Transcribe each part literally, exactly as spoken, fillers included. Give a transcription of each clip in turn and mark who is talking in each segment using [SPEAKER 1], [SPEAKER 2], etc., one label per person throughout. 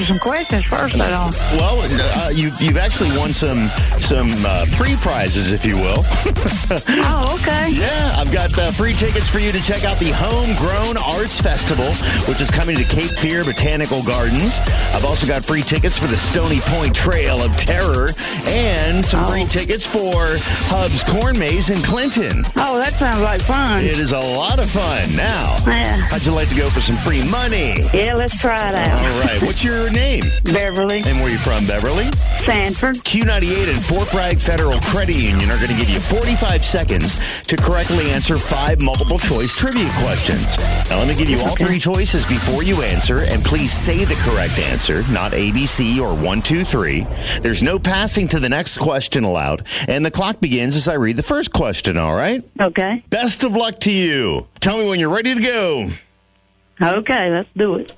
[SPEAKER 1] some questions first, I don't.
[SPEAKER 2] Well, uh, you've, you've actually won some some uh, pre-prizes, if you will.
[SPEAKER 1] Oh, okay.
[SPEAKER 2] Yeah, I've got uh, free tickets for you to check out the Homegrown Arts Festival, which is coming to Cape Fear Botanical Gardens. I've also got free tickets for the Stony Point Trail of Terror and some
[SPEAKER 1] Oh.
[SPEAKER 2] free tickets for Hub's Corn Maze in Clinton.
[SPEAKER 1] Oh, that sounds like fun.
[SPEAKER 2] It is a lot of fun. Now,
[SPEAKER 1] Yeah.
[SPEAKER 2] how'd you like to go for some free money?
[SPEAKER 1] Yeah, let's try it
[SPEAKER 2] All
[SPEAKER 1] out.
[SPEAKER 2] right, what's your name?
[SPEAKER 1] Beverly,
[SPEAKER 2] And where you from, Beverly?
[SPEAKER 1] Sanford.
[SPEAKER 2] Q ninety-eight and Fort Bragg Federal Credit Union are going to give you forty-five seconds to correctly answer five multiple-choice trivia questions. Now, let me give you all
[SPEAKER 1] Okay.
[SPEAKER 2] three choices before you answer, and please say the correct answer, not A, B, C, or one, two, three. There's no passing to the next question allowed, and the clock begins as I read the first question, all right?
[SPEAKER 1] Okay.
[SPEAKER 2] Best of luck to you. Tell me when you're ready to go.
[SPEAKER 1] Okay, let's do it.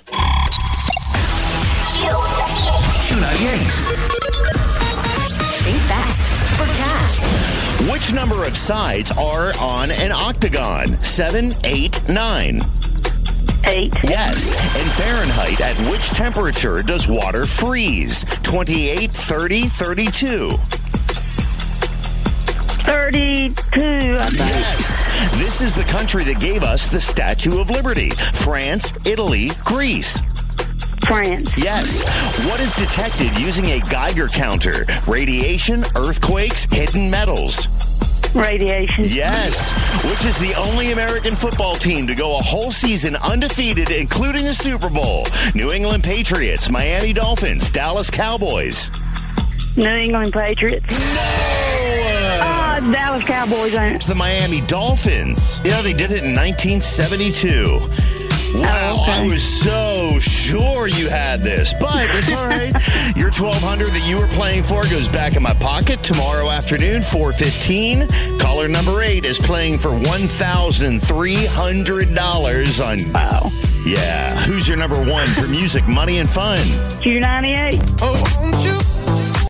[SPEAKER 3] Q ninety-eight.
[SPEAKER 4] Think fast for cash.
[SPEAKER 2] Which number of sides are on an octagon? Seven, eight, nine.
[SPEAKER 1] Eight.
[SPEAKER 2] Yes. In Fahrenheit, at which temperature does water freeze? twenty-eight, thirty, thirty-two.
[SPEAKER 1] thirty-two, I think.
[SPEAKER 2] Yes. This is the country that gave us the Statue of Liberty. France, Italy, Greece.
[SPEAKER 1] France.
[SPEAKER 2] Yes. What is detected using a Geiger counter? Radiation, earthquakes, hidden metals.
[SPEAKER 1] Radiation.
[SPEAKER 2] Yes. Which is the only American football team to go a whole season undefeated, including the Super Bowl? New England Patriots, Miami Dolphins, Dallas Cowboys.
[SPEAKER 1] New England Patriots.
[SPEAKER 2] No!
[SPEAKER 1] Uh, Dallas Cowboys ain't.
[SPEAKER 2] It's the Miami Dolphins. Yeah, they did it in nineteen seventy-two. Wow,
[SPEAKER 1] Oh, okay.
[SPEAKER 2] I was so sure you had this, but it's all right. Your twelve hundred that you were playing for goes back in my pocket tomorrow afternoon, four fifteen. Caller number eight is playing for one thousand three hundred dollars on...
[SPEAKER 1] Wow.
[SPEAKER 2] Yeah. Who's your number one for music, money, and fun?
[SPEAKER 1] Q ninety-eight.
[SPEAKER 3] Oh, won't you